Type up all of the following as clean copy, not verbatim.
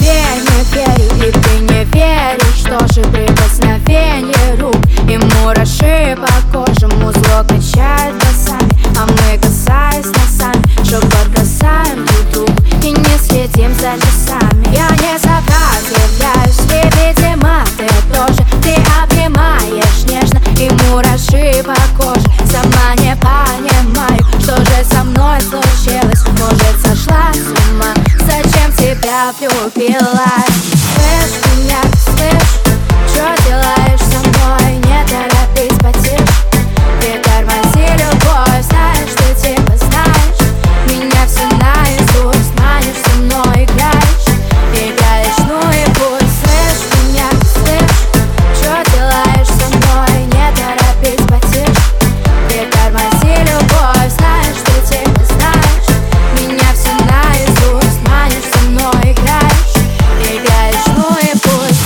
тебе не верю, и ты не веришь. Что же прикосновение рук и мураши по коже, музло качает басами, а мы, касаясь носами, шепот бросаем друг другу и не следим за часами. Я не сопротивляюсь, и, видимо, ты тоже. Ты обнимаешь нежно и мураши по коже. Сама не понимаю, что же со мной случилось. Может, сошла с ума, зачем тебя влюбилась? Слышь меня, слышь, что делаешь со мной? Не торопись, потише, ты тормози любовь. Знаешь, ты типа знаешь меня все наизусть. Манишь со мной, играешь, играешь, ну и пусть. Слышь меня, слышь, что делаешь со мной? Не торопись, потише, ты тормози любовь. Знаешь, ты типа знаешь меня все наизусть. Манишь со мной, играешь, играешь, ну и пусть.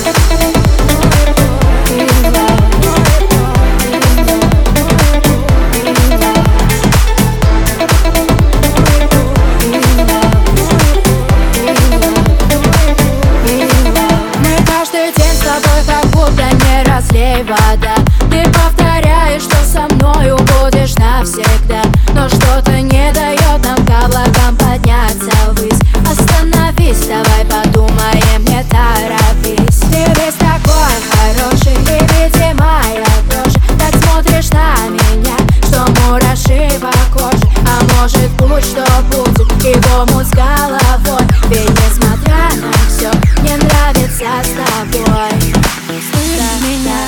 Мы каждый день с тобой как будто не разлей вода. Ты повторяешь, что со мною будешь навсегда, но что-то не дает нам к облакам подняться ввысь. Остановись, давай подумаем, не торопись. Ты весь такой хороший, и, видимо, я тоже. Так смотришь на меня, что мураши по коже. А может быть, что будет, и в омут с головой. Ведь несмотря на все, мне нравится с тобой. Слышь меня,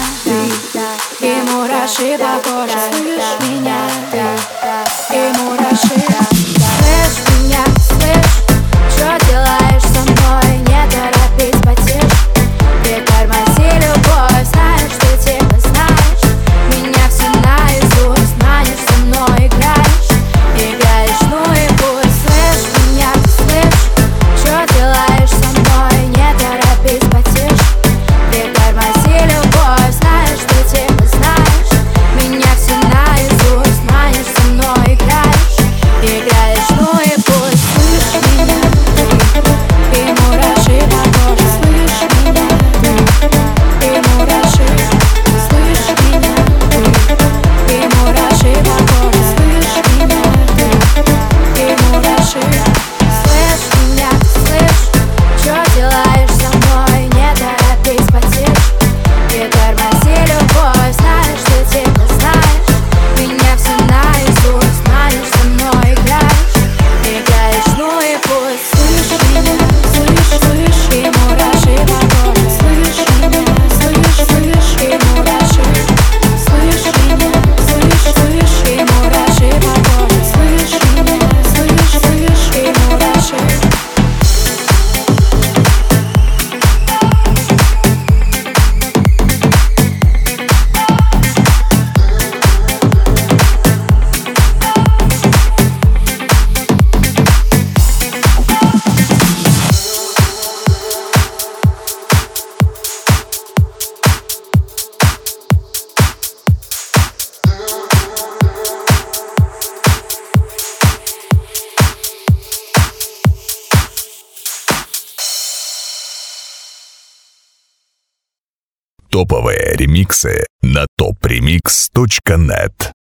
ты, и мураши по коже. Слышь меня, ты, и мураши. Слышь меня, слышь, что делаешь со мной? Не торопись, потише, ты тормози любовь. Знаешь, ты типа знаешь меня все наизусть. Манишь со мной, играешь, играешь, ну и пусть. Слышь меня, слышь, что делаешь со мной? Не торопись, потише, ты тормози любовь. Знаешь, ты типа знаешь меня все наизусть. Манишь со мной, играешь, играешь, ну и пусть. Слышь меня, ты, и мураши по коже. Слышь меня, ты, и мураши. Слышь меня, ты, и мураши по коже. Слышь меня, ты, и мураши. Слышь меня, слышь, что делаешь со мной? Не торопись, потише, ты тормози любовь. Знаешь, ты типа знаешь меня все наизусть. Манишь со мной, играешь, играешь, ну и пусть. Слышь меня, слышь, слышь, и мураши по коже. Слышь меня, слышь, слышь, и мураши. Слышь меня, слышь, слышь, и мураши по коже. Слышь меня, слышь, слышь, и мураши. Топовые ремиксы на topremix.net.